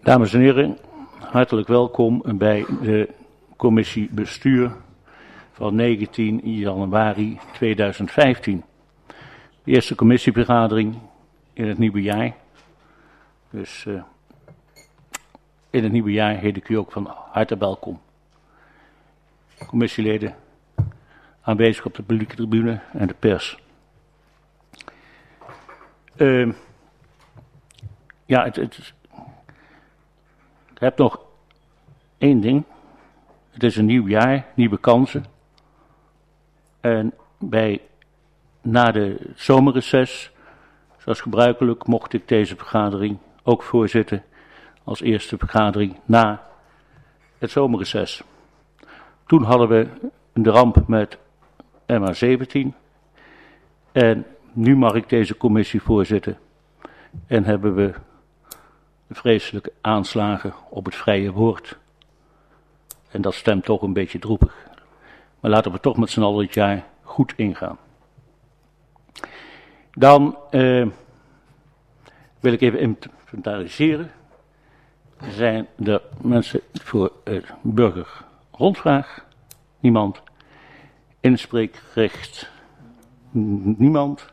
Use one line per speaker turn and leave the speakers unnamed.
Dames en heren, hartelijk welkom bij de commissie bestuur van 19 januari 2015. De eerste commissievergadering in het nieuwe jaar. Dus in het nieuwe jaar heet ik u ook van harte welkom. Commissieleden aanwezig op de publieke tribune en de pers. Ik heb nog één ding. Het is een nieuw jaar, nieuwe kansen. En na de zomerreces, zoals gebruikelijk, mocht ik deze vergadering ook voorzitten als eerste vergadering na het zomerreces. Toen hadden we de ramp met MH17 en nu mag ik deze commissie voorzitten en hebben we de vreselijke aanslagen op het vrije woord. En dat stemt toch een beetje droevig. Maar laten we toch met z'n allen het jaar goed ingaan. Dan wil ik even inventariseren. Zijn er mensen voor burgerrondvraag? Niemand. Inspreekrecht? Niemand.